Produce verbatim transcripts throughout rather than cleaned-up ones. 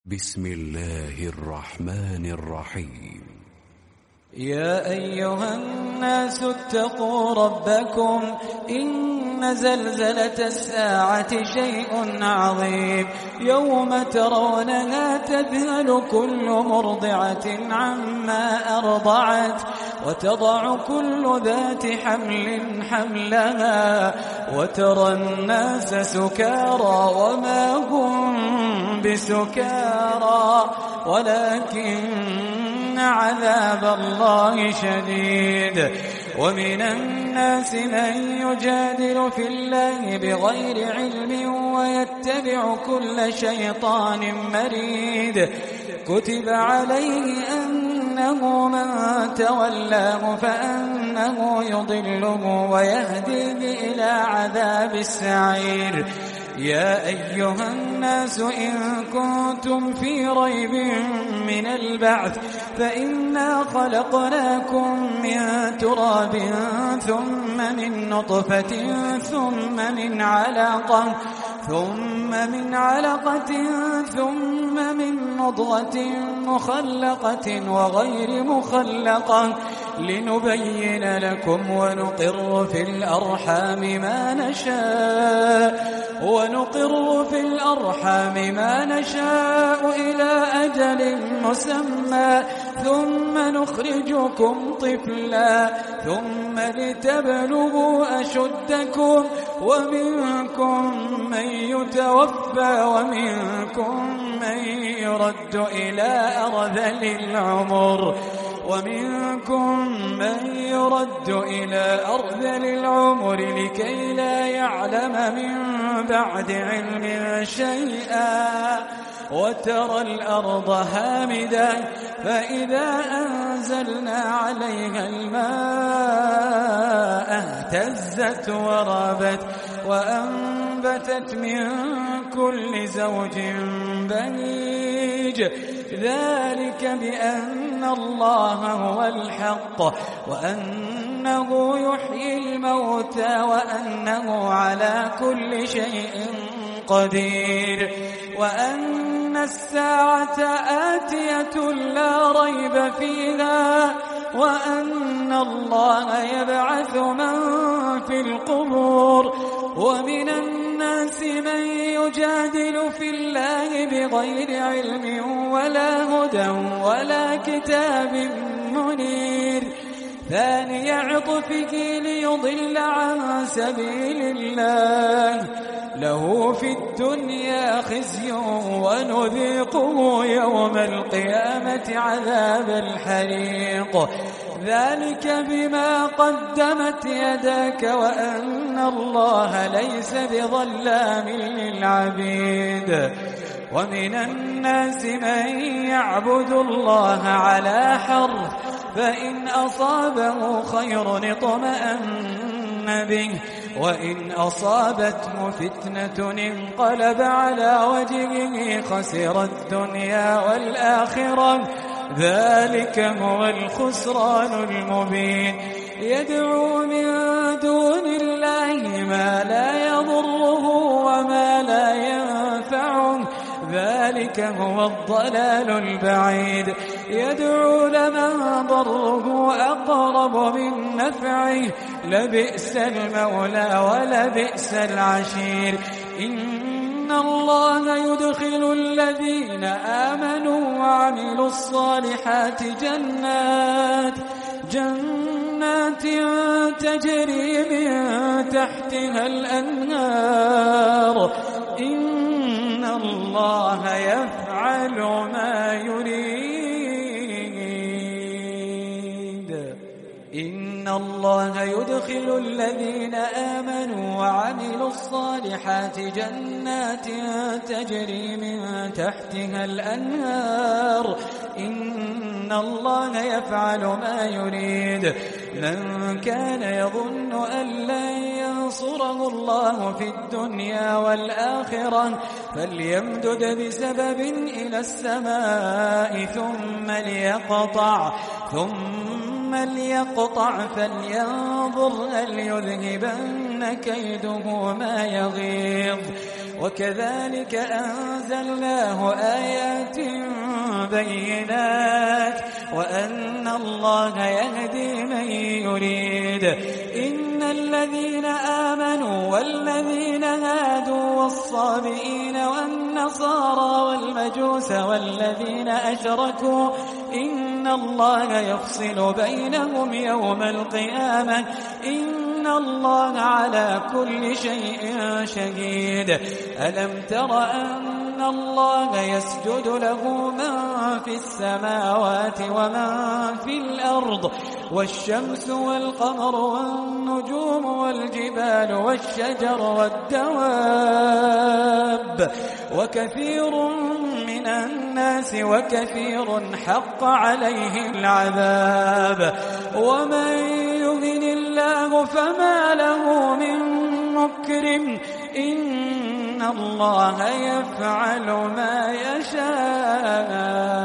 بسم الله الرحمن الرحيم. يا أيها الناس اتقوا ربكم إن زلزلة الساعة شيء عظيم يوم ترونها تذهل كل مرضعة عما أرضعت وتضع كل ذات حمل حملها وترى الناس سكارى وما هم بسكارى ولكن عذاب الله شديد. ومن الناس من يجادل في الله بغير علم ويتبع كل شيطان مريد كتب عليه أنه من تولاه فأنه يضله ويهديه إلى عذاب السعير. يا أيها الناس إن كنتم في ريب من البعث فإنا خلقناكم من تراب ثم من نطفة ثم من علقة ثم من علقة ثم من مضغة مخلقة وغير مخلقة لنبين لكم ونقر في الأرحام ما نشاء ونقر في الأرحام ما نشاء إلى أجل مسمى ثم نخرجكم طفلا ثم لتبلغوا أشدكم ومنكم من يتوفى ومنكم من يرد إلى أرذل العمر ومنكم من يرد إلى أرذل العمر لكي لا يعلم من بعد علم شيئا وترى الأرض هامدة فإذا أنزلنا عليها الماء اهتزت وربت وأنبتت من كل زوج بهيج ذلك بأن الله هو الحق وأنه يحيي الموتى وأنه على كل شيء قدير وأن الساعة آتية لا ريب فيها وأن الله يبعث من في القبور. ومن الناس من يجادل في الله بغير علم ولا هدى ولا كتاب منير ثاني عطفه ليضل عن سبيل الله له في الدنيا خزي ونذيقه يوم القيامة عذاب الحريق ذلك بما قدمت يداك وأن الله ليس بظلام للعبيد. ومن الناس من يعبد الله على حرف فإن أصابه خير اطمأن به وإن أصابته فتنة انقلب على وجهه خسر الدنيا والآخرة ذلك هو الخسران المبين. يدعو من دون الله ما لا يضره وما لا ينفعه ذلك هو الضلال البعيد. يدعو لمن ضره أقرب من نفعه لبئس المولى ولبئس العشير. إن الله يدخل الذين آمنوا وعملوا الصالحات جنات جنات تجري من تحتها الأنهار إن الله يفعل ما يريد. إن الله يدخل الذين آمنوا وعملوا الصالحات جنات تجري من تحتها الأنهار إن الله يفعل ما يريد. من كان يظن أن لن ينصره الله في الدنيا والآخرة فليمدد بسبب إلى السماء ثم ليقطع ثم ليقطع فلينظر هل يذهبن كيده ما يغيظ. وكذلك أنزلناه آيات بينات وأن الله يهدي من يريد. إن الذين آمنوا والذين هادوا والصابئين والنصارى والمجوس والذين أشركوا إن الله يفصل بينهم يوم القيامة إن الله على كل شيء شهيد. ألم تر أن الله يسجد له من في السماوات ومن في الأرض والشمس والقمر والنجوم والجبال والشجر والدواب وكثير من الناس وكثير حق عليه العذاب ومن يهن الله فما له من مكرم إن الله يفعل ما يشاء.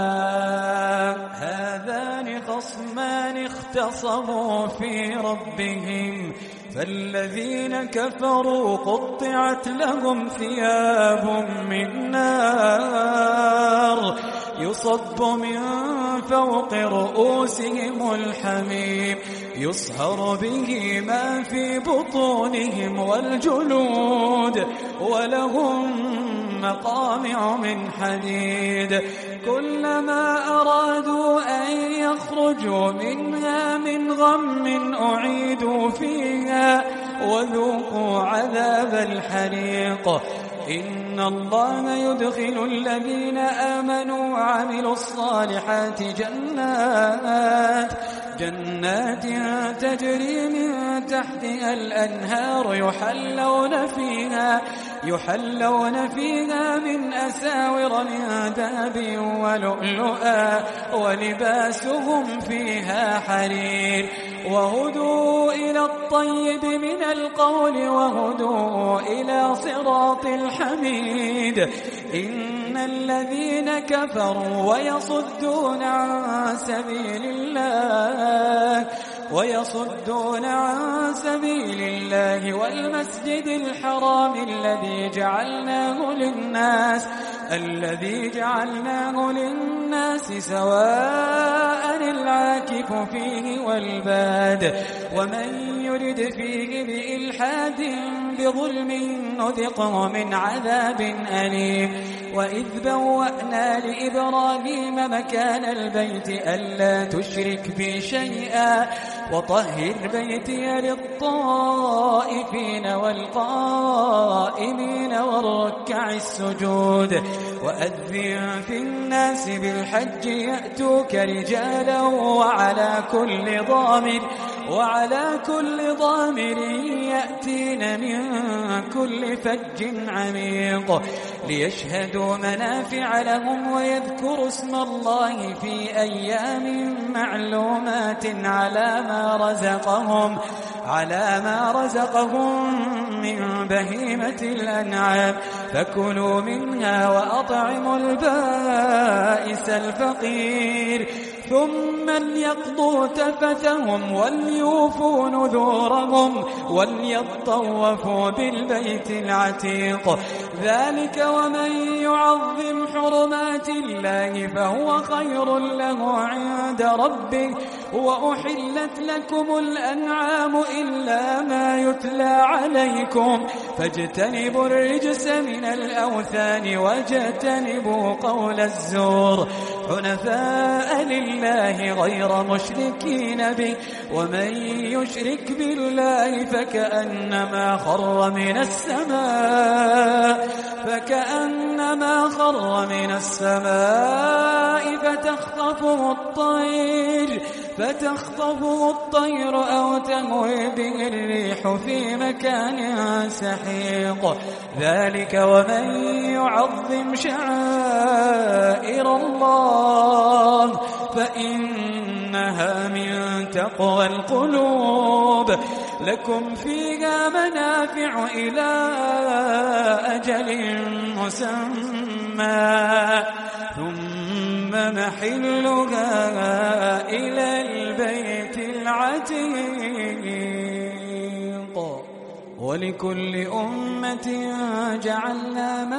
هذان خصمان اختصموا في ربهم فالذين كفروا قطعت لهم ثياب من نار يصب من فوق رؤوسهم الحميم يصهر به ما في بطونهم والجلود ولهم مقامع من حديد كلما أرادوا أن يخرجوا منها من غم أعيدوا فيها وذوقوا عذاب الحريق. إن الله يدخل الذين آمنوا وعملوا الصالحات جنات جنات تجري من تحتها الأنهار يحلون فيها يحلون فيها من أساور من ذهب ولؤلؤا ولباسهم فيها حرير وهدوا إلى الطيب من القول وهدوا إلى صراط الحميد. إن الذين كفروا ويصدون عن سبيل الله ويصدون عن سبيل الله والمسجد الحرام الذي جعلناه للناس الذي جعلناه للناس سواء العاكف فيه والباد ومن يرد فيه بإلحاد بظلم نذقه من عذاب أليم. وإذ بوأنا لإبراهيم مكان البيت ألا تشرك بي شيئا وطهر بيتي للطائفين والقائمين والركع السجود وأذن في الناس بالحج يأتوك رجالا وعلى كل ضامر وعلى كل ضامر يأتين من كل فج عميق ليشهدوا منافع لهم ويذكروا اسم الله في أيام معلومات على ما رزقهم على ما رزقهم من بهيمة الأنعام فكلوا منها وأطعموا البائس الفقير ثم ليقضوا تفثهم وليوفوا نذورهم وليطوفوا بالبيت العتيق. ذلك ومن يعظم حرمات الله فهو خير له عند ربه وأحلت لكم الأنعام إلا ما يتلى عليكم فاجتنبوا الرجس من الأوثان واجتنبوا قول الزور حنفاء لله غير مشركين به ومن يشرك بالله فكأنما خر من السماء فكأنما خر من السماء فتخطفه الطير فتخطفه الطير أو تهوي به الريح في مكان سحيق. ذلك ومن يعظم شعائر الله فإنها من تقوى القلوب. لكم فيها منافع إلى أجل مسمى ثم محلها إلى البيت العتيق. ولكل أمة جعلنا منسكا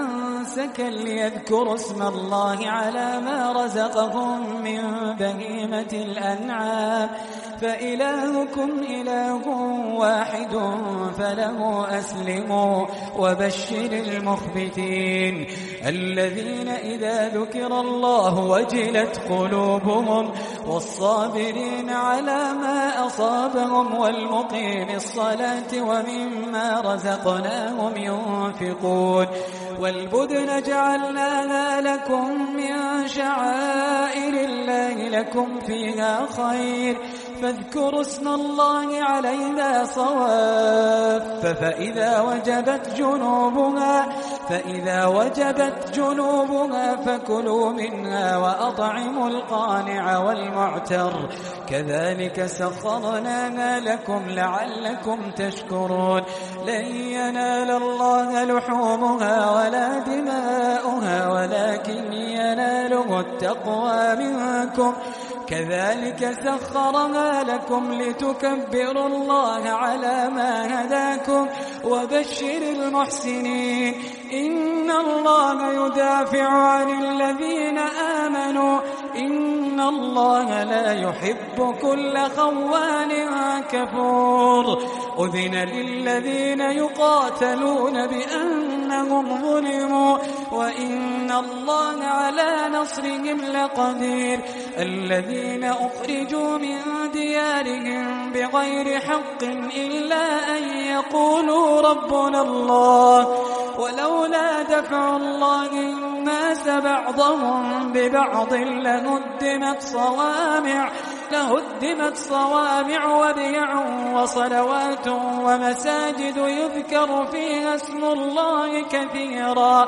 منسكا ليذكروا اسم الله على ما رزقهم من بهيمة الأنعام فإلهكم إله واحد فله أسلموا وبشر المخبتين الذين إذا ذكر الله وجلت قلوبهم والصابرين على ما أصابهم والمقيم الصلاة ومما رزقناهم ينفقون والبدن جعلناها لكم من شعائر الله لكم فيها خير فاذكروا اسم الله عليها صواف فإذا وجبت جنوبها فإذا وجبت جنوبها فكلوا منها وأطعموا القانع والمعتر كذلك سخرناها لكم لعلكم تشكرون لن ينال الله لحومها ولا دماؤها ولكن يناله التقوى منكم كذلك سخرها لكم لتكبروا الله على ما هداكم وبشر المحسنين إن الله يدافع عن الذين آمنوا إن الله لا يحب كل خوان كفور أذن للذين يقاتلون بأنهم ظلموا وإن الله على نصرهم لقدير الذين أخرجوا من ديارهم بغير حق إلا أن يقولوا ربنا الله ولولا دفع الله الناس بعضهم ببعض لهدمت صوامع لهدمت صوامع وبيع وصلوات ومساجد يذكر فيها اسم الله كثيرا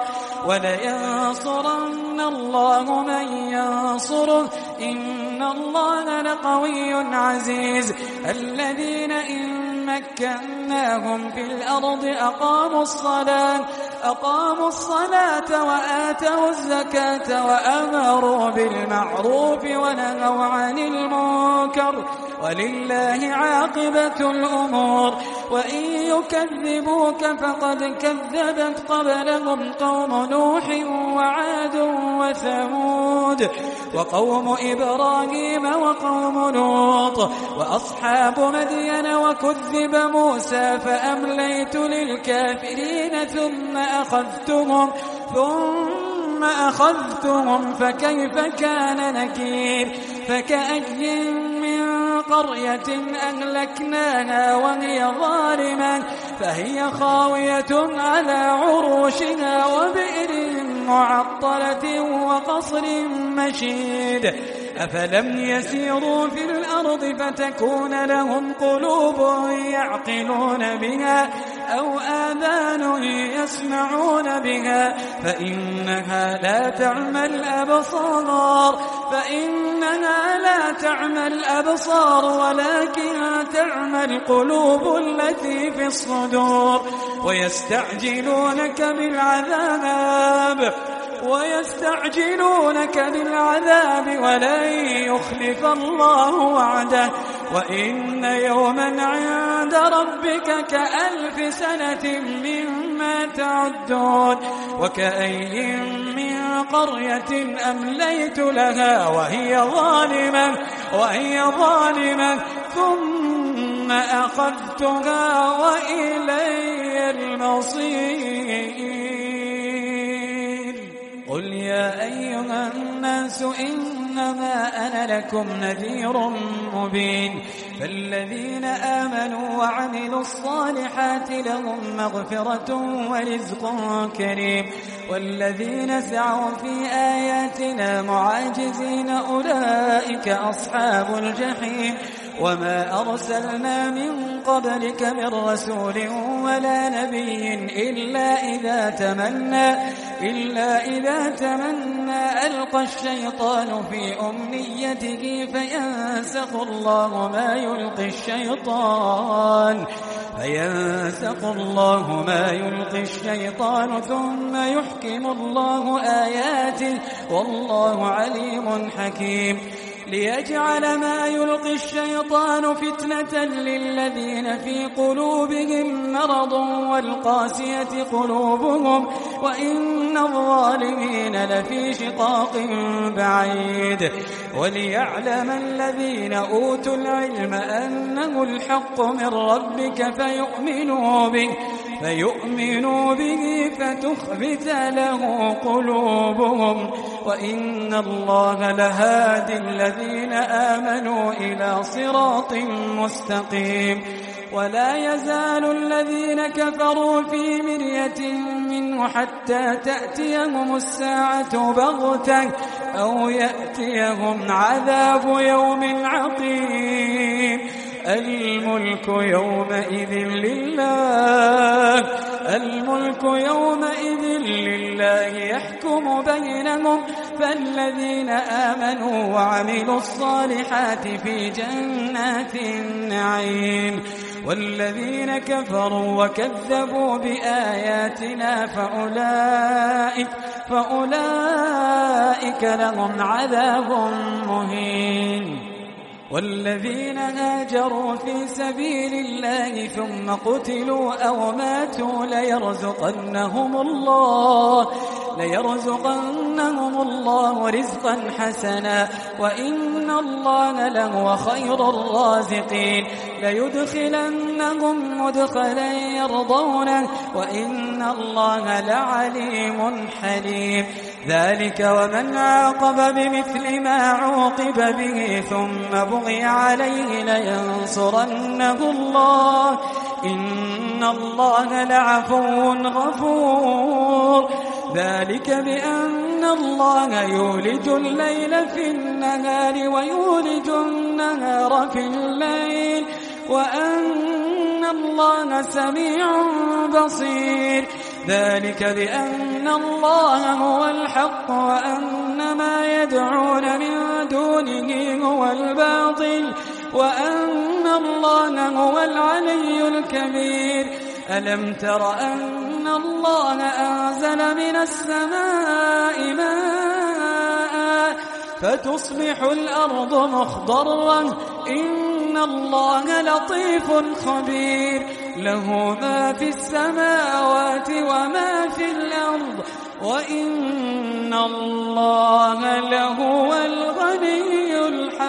ولينصرن الله من ينصره إن الله لقوي عزيز الذين إن مكناهم في الأرض أقاموا الصلاة أقاموا الصلاة وآتوا الزكاة وأمروا بالمعروف ونهوا عن المنكر ولله عاقبة الأمور وإن يكذبوك فقد كذبت قبلهم قوم نوح وعاد وثمود وقوم إبراهيم وقوم لوط وأصحاب مدين وكذب موسى فأمليت للكافرين ثم أخذتهم ثم أخذتهم فكيف كان نكير فكأي من قرية أهلكناها وهي ظالمة فهي خاوية على عروشها وبئر معطلة وقصر مشيد أفلم يسيروا في الأرض فتكون لهم قلوب يعقلون بها أو آذان يسمعون بها فإنها لا تعمى الأبصار فإنها لا تعمى الأبصار ولكن تعمى القلوب التي في الصدور ويستعجلونك بالعذاب ويستعجلونك بالعذاب ولن يخلف الله وعده وإن يوما عند ربك كألف سنة مما تعدون وكأي من قرية أمليت لها وهي ظالمة وهي ظالمة ثم أخذتها وإلي المصير قل يا أيها الناس إنما أنا لكم نذير مبين فالذين آمنوا وعملوا الصالحات لهم مغفرة ورزق كريم والذين سعوا في آياتنا معاجزين أولئك أصحاب الجحيم وما أرسلنا من قبلك من رسول ولا نبي إلا إذا تمنى إلا إذا تمنى ألقى الشيطان في أمنيته فينسخ الله ما يلقي الشيطان فينسخ الله ما يلقي الشيطان ثم يحكم الله آياته والله عليم حكيم ليجعل ما يلقي الشيطان فتنة للذين في قلوبهم مرض والقاسية قلوبهم وإن الظالمين لفي شقاق بعيد وليعلم الذين أوتوا العلم أنه الحق من ربك فيؤمنوا به فيؤمنوا به فتخبت له قلوبهم وإن الله لهادي الذين آمنوا إلى صراط مستقيم ولا يزال الذين كفروا في مرية منه حتى تأتيهم الساعة بغتة أو يأتيهم عذاب يوم عقيم الملك يومئذ لله الملك يومئذ لله يحكم بينهم فالذين آمنوا وعملوا الصالحات في جنات النعيم والذين كفروا وكذبوا بآياتنا فأولئك فأولئك لهم عذاب مهين والذين هاجروا في سبيل الله ثم قتلوا أو ماتوا ليرزقنهم الله ليرزقنهم الله رزقا حسنا وإن الله لهو خير الرازقين ليدخلنهم مدخلا يرضونه وإن الله لعليم حليم ذلك ومن عاقب بمثل ما عوقب به ثم بغي عليه لينصرنه الله إن الله لعفو غفور ذلك بأن الله يولج الليل في النهار ويولج النهار في الليل وأن الله سميع بصير ذلك بأن الله هو الحق وأن ما يدعون من دونه هو الباطل وأن الله هو العلي الكبير ألم تر أن الله أنزل من السماء ماء فتصبح الأرض مخضرة إن الله لطيف خبير له ما في السماوات وما في الأرض وإن الله لهو الغني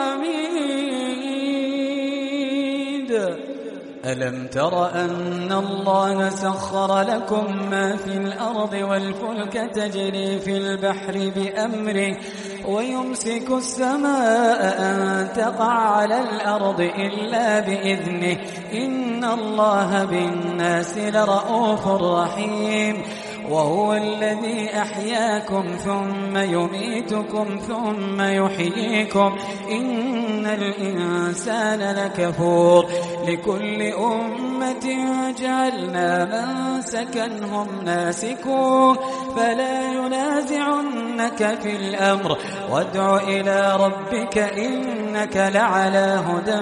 الحميد ألم تر أن الله سخر لكم ما في الأرض والفلك تجري في البحر بأمره ويمسك السماء أن تقع على الأرض إلا بإذنه إن الله بالناس لرؤوف رحيم وهو الذي أحياكم ثم يميتكم ثم يحييكم إن الإنسان لكفور لكل أمة جعلنا منسكا هم ناسكوه فلا ينازعنك في الأمر وادع إلى ربك إنك لعلى هدى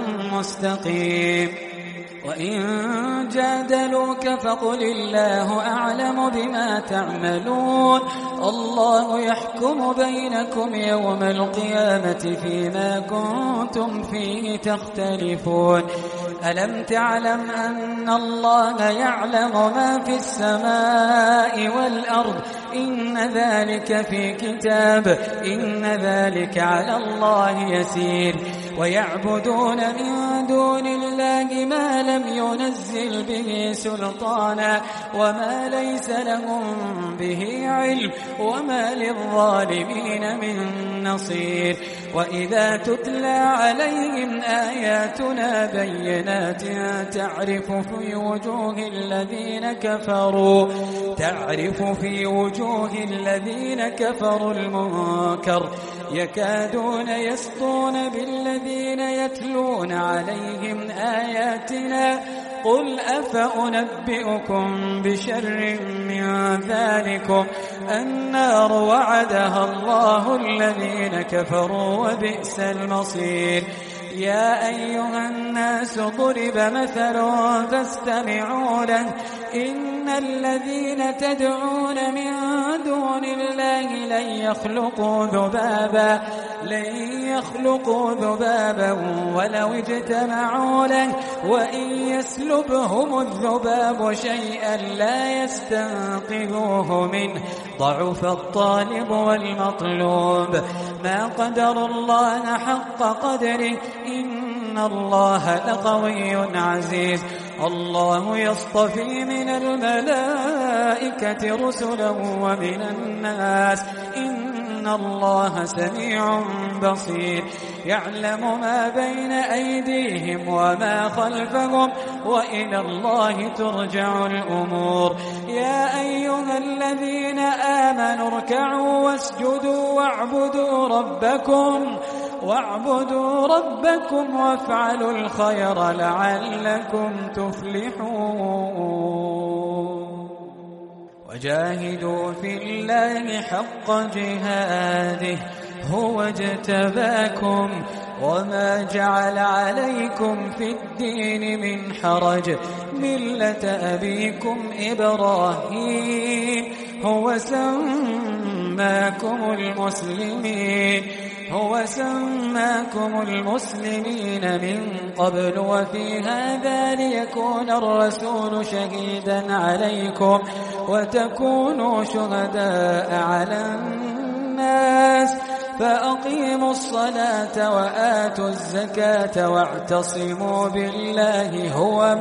مستقيم وإن جادلوك فقل الله أعلم بما تعملون الله يحكم بينكم يوم القيامة فيما كنتم فيه تختلفون ألم تعلم أن الله يعلم ما في السماء والأرض إن ذلك في كتاب إن ذلك على الله يسير ويعبدون من دون الله ما لم ينزل به سلطانا وما ليس لهم به علم وما للظالمين من نصير وإذا تتلى عليهم آياتنا بينات تعرف في وجوه الذين كفروا تعرف في وجوه الذين كفروا المنكر يكادون يسطون بالذين يتلون عليهم آياتنا قل أفأنبئكم بشر من ذلكم النار وعدها الله الذين كفروا وبئس المصير يا أيها الناس ضرب مثل فاستمعوا له إن الذين تدعون من دون الله لن يخلقوا ذبابا لن يخلقوا ذبابا ولو اجتمعوا له وإن يسلبهم الذباب شيئا لا يستنقذوه منه ضعف الطالب والمطلوب ما قدر الله حق قدره إن الله لقوي عزيز الله يصطفي من الملائكة رسلا ومن الناس إن الله سميع بصير يعلم ما بين أيديهم وما خلفهم وإلى الله ترجع الأمور يا أيها الذين آمنوا اركعوا واسجدوا واعبدوا ربكم واعبدوا ربكم وافعلوا الخير لعلكم تفلحون وجاهدوا في الله حق جهاده هو اجتباكم وما جعل عليكم في الدين من حرج ملة أبيكم إبراهيم هو سماكم المسلمين هو سماكم المسلمين من قبل وفي هذا ليكون الرسول شهيدا عليكم وتكونوا شهداء على الناس فأقيموا الصلاة وآتوا الزكاة واعتصموا بالله هو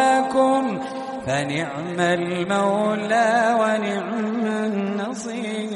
مولاكم فنعم المولى ونعم النصير